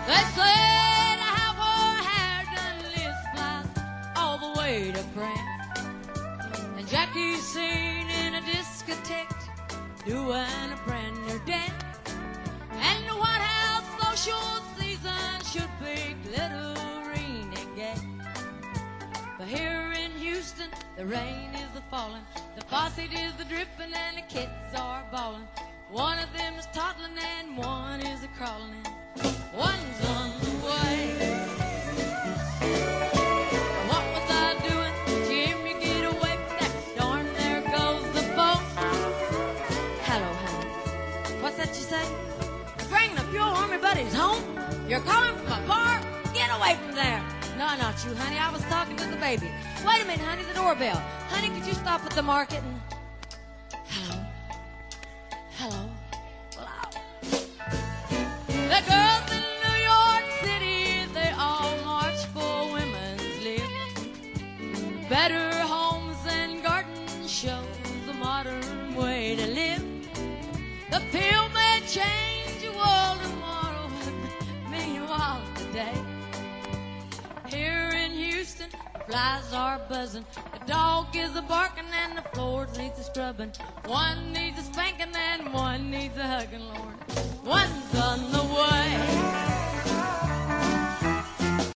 They say to have her hair done, Liz flies all the way to France. And Jackie's seen in a discotheque doing a brand new dance. And the White House social season should be glittering again. But here in Houston, the rain is a-falling, the faucet is a-dripping, and the kids are bawling. One of them is toddling and one is a-crawling. One's on the way. What was I doing? Jimmy, get away from that. Darn, there goes the boat. Hello, honey. What's that you say? Bringing a few army buddies home? You're calling from a bar? Get away from there. No, not you, honey. I was talking to the baby. Wait a minute, honey, the doorbell. Honey, could you stop at the market and... Hello? Hello? Hello? The girls in New York City, they all march for women's lib. Better homes and gardens shows a modern way to live. The pill may change the world tomorrow, meanwhile today, here in Houston, the flies are buzzing, the dog is a-barking, and the floors needs a scrubbing. One needs a spanking and one needs a hugging, Lord. One's on the way.